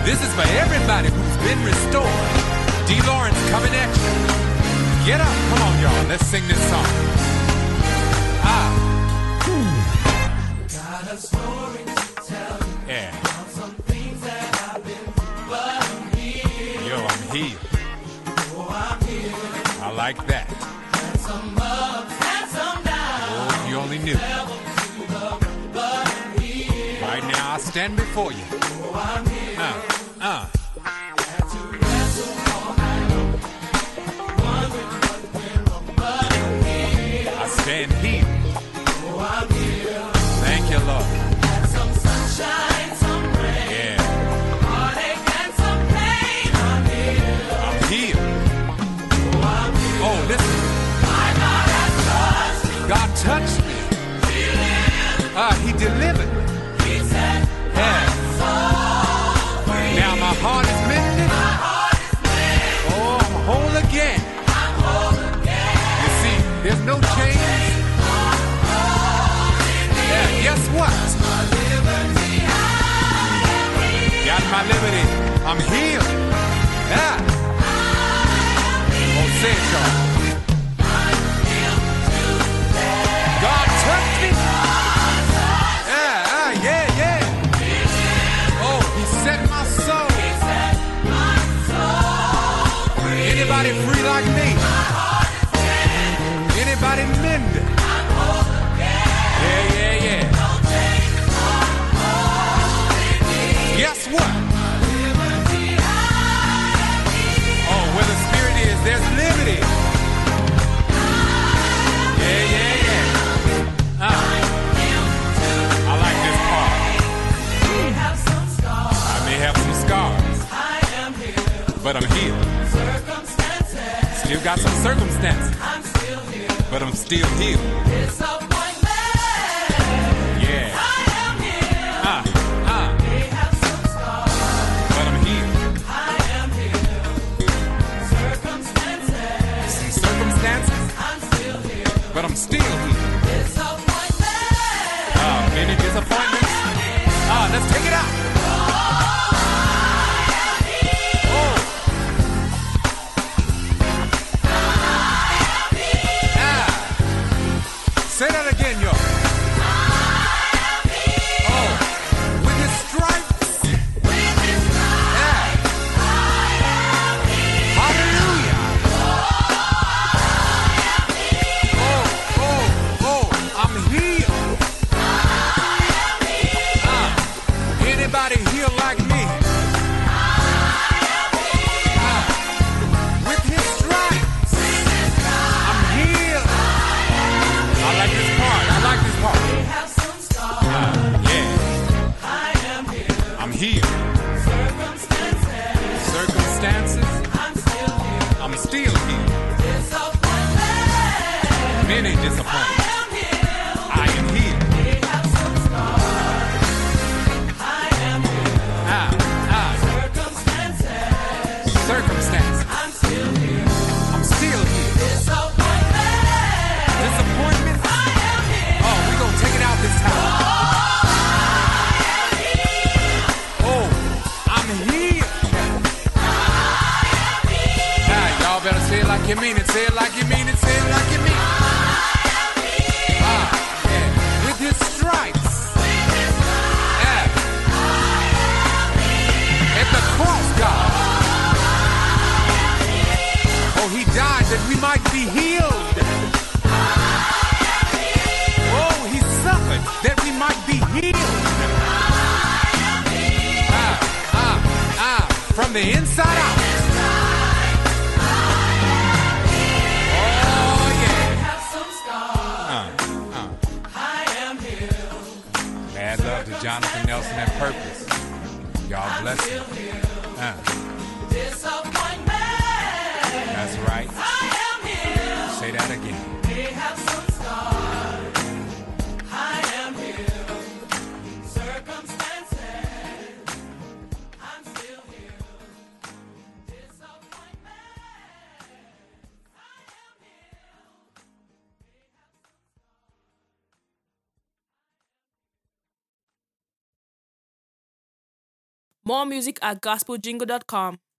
This is for everybody who's been restored. D. Lawrence coming at you. Get up. Come on, y'all. Let's sing this song. Got a story to tell you. Yeah. Some things that I've been through, but I'm here. Yo, I'm here. Oh, I'm here. I like that. Had some ups and some downs. Oh, if you only knew. Never to the, but I'm here. Right now, I stand before you. Oh, I'm here. Had to wrestle all night long. Wondering what's been wrong, but I'm here. I stand here. Oh, I'm here. Thank you, Lord. Had some sunshine, some rain. Yeah. Heartache and some pain. I'm here. I'm here. Oh, I'm here. Oh, listen. My God has touched me. God touched me. He delivered me. He said, Yeah. Now my heart is mended. Oh, I'm whole again. You see, there's no change. Yeah, guess what? Got my liberty. I'm healed. Yeah. Oh, say it, y'all. God touched me. Yeah. Oh, he set my soul. Anybody free like me? Anybody mended? Yeah. Guess what? Oh, where the Spirit is, there's liberty. Yeah. I like this part. I may have some scars, but I'm healed. Still got some circumstances, but I'm still healed. Yeah. But I'm healed. Some circumstances, but I'm still healed. Many disappointments. Let's take it out. Say that again, y'all. Oh, with his stripes. Yeah. Hallelujah. Oh, I'm healed. Anybody here like me? With his stripes. I'm healed. I like this part. Yeah. I'm here. Circumstances. I'm still here. Many disappointments. I am here. Circumstances. I'm still here. Disappointment. Oh, we gonna take it out this time. Oh, I'm here. Y'all better say it like you mean it. Say it like you mean it. Say it like you mean it. Yeah. With his stripes. Yeah. At the cross, God. Oh, he died that we might be healed. Oh, he suffered that we might be healed. From the inside out. Oh, yeah. Mad love to Jonathan Nelson and Purpose. Y'all bless him. That's right. Say that again. More music at gospeljingle.com.